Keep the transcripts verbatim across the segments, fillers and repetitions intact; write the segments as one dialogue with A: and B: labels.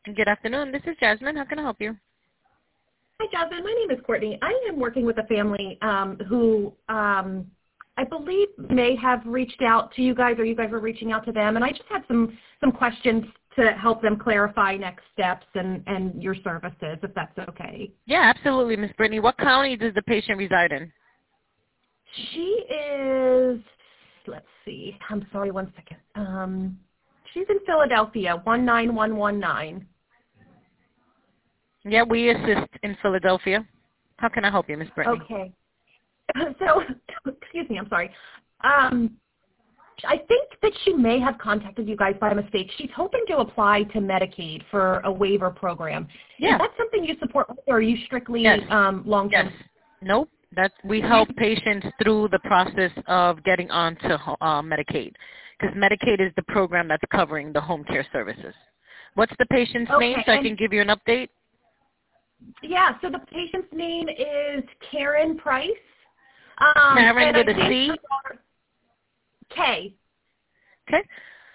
A: Good afternoon. This is Jasmine. How can I help you?
B: Hi, Jasmine. My name is Courtney. I am working with a family um, who um, I believe may have reached out to you guys, or you guys were reaching out to them, and I just had some some questions to help them clarify next steps and, and your services, if that's okay.
A: Yeah, absolutely, Miss Brittany. What county does the patient reside in?
B: She is, let's see, I'm sorry, one second. Um, she's in Philadelphia, one nine one one nine.
A: Yeah, we assist in Philadelphia. How can I help you, Miss Brittany?
B: Okay. So, excuse me, I'm sorry. Um, I think that she may have contacted you guys by mistake. She's hoping to apply to Medicaid for a waiver program.
A: Yeah.
B: Is that something you support, or are you strictly
A: Yes.
B: um, long-term?
A: Yes. Nope. That's, we help patients through the process of getting onto uh, Medicaid, because Medicaid is the program that's covering the home care services. What's the patient's
B: Okay,
A: name so I
B: and
A: can give you an update?
B: yeah, so the patient's name is Karen Price. Um,
A: Karen
B: and
A: with
B: I
A: a
B: think
A: C?
B: the daughter- K.
A: Okay.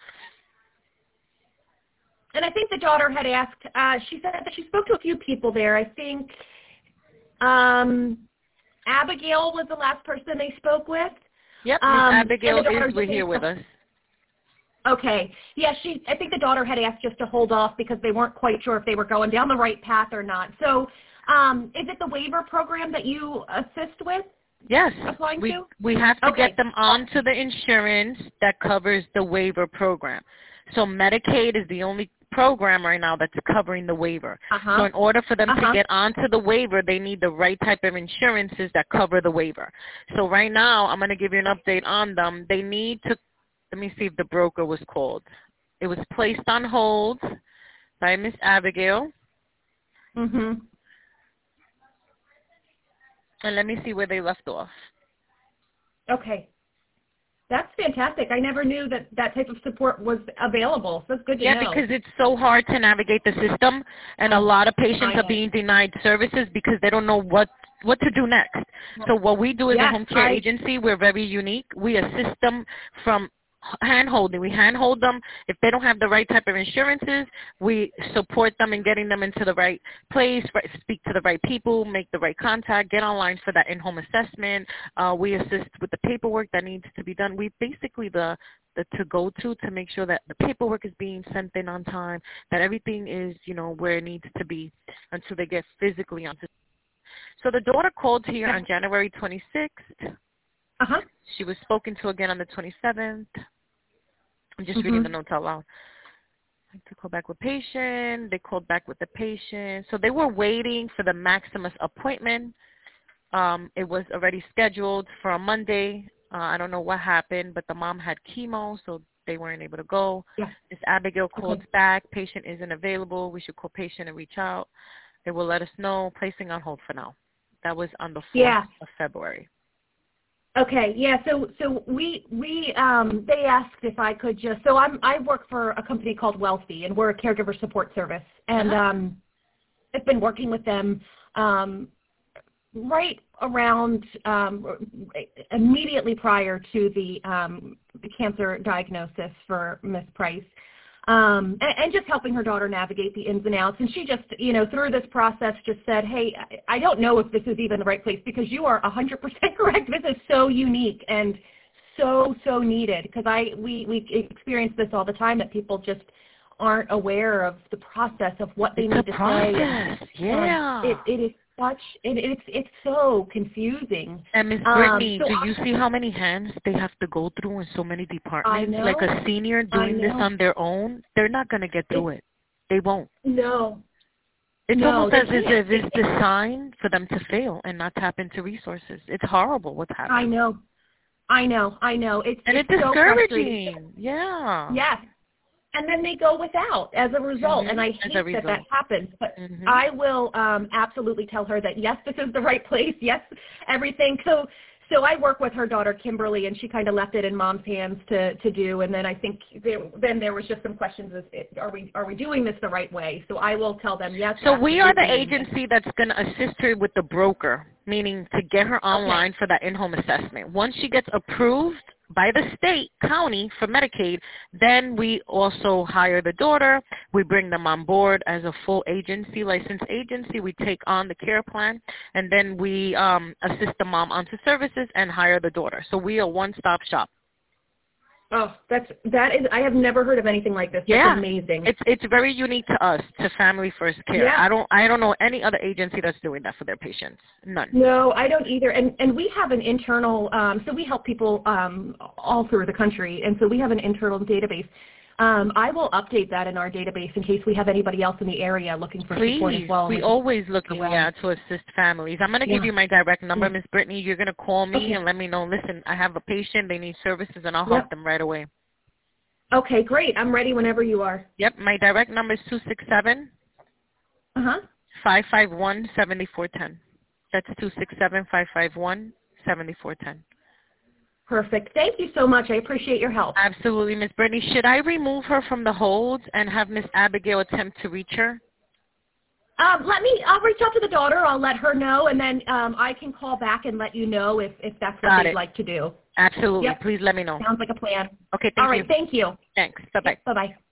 B: And I think the daughter had asked, uh, she said that she spoke to a few people there. I think um, Abigail was the last person they spoke with.
A: Yep, Miss
B: Um,
A: Abigail
B: and the daughter
A: is we're
B: just
A: here
B: asked
A: with
B: to-
A: us.
B: Okay. Yeah, she. I think the daughter had asked just to hold off because they weren't quite sure if they were going down the right path or not. So um, is it the waiver program that you assist with?
A: Yes,
B: Applying
A: we
B: to?
A: we have to
B: Okay.
A: get them onto the insurance that covers the waiver program. So Medicaid is the only program right now that's covering the waiver.
B: Uh-huh.
A: So in order for them
B: Uh-huh.
A: to get onto the waiver, they need the right type of insurances that cover the waiver. So right now, I'm going to give you an update on them. They need to, let me see if the broker was called. It was placed on hold by Miss Abigail.
B: Mm-hmm.
A: And let me see where they left off.
B: Okay. That's fantastic. I never knew that that type of support was available. So that's good to
A: Yeah,
B: know.
A: because it's so hard to navigate the system, and a lot of patients
B: I
A: are
B: know.
A: being denied services because they don't know what what to do next. So what we do as a
B: Yes,
A: home care
B: I,
A: agency, we're very unique. We assist them from hand-holding. We hand-hold them. If they don't have the right type of insurances, we support them in getting them into the right place, right, speak to the right people, make the right contact, get online for that in-home assessment. Uh, we assist with the paperwork that needs to be done. We basically the the to go to to make sure that the paperwork is being sent in on time, that everything is, you know, where it needs to be until they get physically onto. So the daughter called here on January twenty-sixth.
B: uh-huh.
A: She was spoken to again on the twenty-seventh. I'm just
B: Mm-hmm.
A: reading the notes out loud. I have to call back with patient. They called back with the patient. So they were waiting for the Maximus appointment. Um, it was already scheduled for a Monday. Uh, I don't know what happened, but the mom had chemo, so they weren't able to go.
B: Yeah.
A: Miss Abigail called
B: Okay.
A: back. Patient isn't available. We should call patient and reach out. They will let us know. Placing on hold for now. That was on the fourth
B: Yeah.
A: of February.
B: Okay, yeah, so so we we um they asked if I could just so I'm I work for a company called Wealthy, and we're a caregiver support service, and
A: Uh-huh.
B: um I've been working with them um right around um immediately prior to the um the cancer diagnosis for Miss Price. Um, and, and just helping her daughter navigate the ins and outs. And she just, you know, through this process just said, hey, I, I don't know if this is even the right place, because you are one hundred percent correct. This is so unique and so, so needed, because I we, we experience this all the time, that people just aren't aware of the process of what they
A: It's
B: need
A: a
B: to
A: process.
B: say. And,
A: Yeah.
B: and it, it is such, it, it's, it's so confusing.
A: And Miss
B: Um,
A: Brittany,
B: so
A: do
B: I,
A: you see how many hands they have to go through in so many
B: I
A: departments?
B: know,
A: Like a senior
B: I
A: doing this
B: know.
A: on their own, they're not going to get through
B: It,
A: it. They won't.
B: no,
A: It's
B: no,
A: almost
B: they
A: as if
B: can't.
A: it's designed for them to fail and not tap into resources. It's horrible what's
B: I
A: happening.
B: know. I know. I know. It's,
A: And
B: it's
A: it's
B: so frustrating.
A: discouraging. Yeah.
B: Yes. And then they go without as a result.
A: Mm-hmm.
B: And I
A: As
B: hate
A: a
B: that
A: result.
B: that happens. But
A: Mm-hmm.
B: I will um, absolutely tell her that, yes, this is the right place. Yes, everything. So so I work with her daughter, Kimberly, and she kind of left it in mom's hands to, to do. And then I think there, then there was just some questions. Is it, are we are we doing this the right way? So I will tell them, yes,
A: So we are the
B: absolutely.
A: agency that's going to assist her with the broker, meaning to get her online
B: Okay.
A: for that in-home assessment. Once she gets approved, by the state, county for Medicaid. Then we also hire the daughter. We bring them on board as a full agency, licensed agency. We take on the care plan, and then we um, assist the mom onto services and hire the daughter. So we are a one-stop shop.
B: Oh, that's that is. I have never heard of anything like this. That's
A: yeah.
B: amazing.
A: It's it's very unique to us, to Family First Care.
B: Yeah.
A: I don't I don't know any other agency that's doing that for their patients. None.
B: No, I don't either. And and we have an internal. Um, so we help people um, all through the country, and so we have an internal database. Um, I will update that in our database in case we have anybody else in the area looking for
A: Please.
B: support as well.
A: We always looking
B: well.
A: yeah, to assist families. I'm going to
B: Yeah.
A: give you my direct number, Miss Brittany. You're going to call me
B: Okay.
A: and let me know, listen, I have a patient, they need services, and I'll
B: Yep.
A: help them right away.
B: Okay, great. I'm ready whenever you are.
A: Yep, my direct number is two six seven,
B: Uh-huh.
A: five five one, seven four one zero. That's two six seven, five five one, seven four one zero.
B: Perfect. Thank you so much. I appreciate your help.
A: Absolutely, Miss Brittany. Should I remove her from the hold and have Miss Abigail attempt to reach her?
B: Um, let me, I'll reach out to the daughter. I'll let her know, and then um, I can call back and let you know if, if that's what
A: Got
B: they'd
A: it.
B: like to do.
A: Absolutely.
B: Yep.
A: Please let me know.
B: Sounds like a plan.
A: Okay, thank
B: All
A: you.
B: right, thank you.
A: Thanks. Bye-bye.
B: Bye-bye.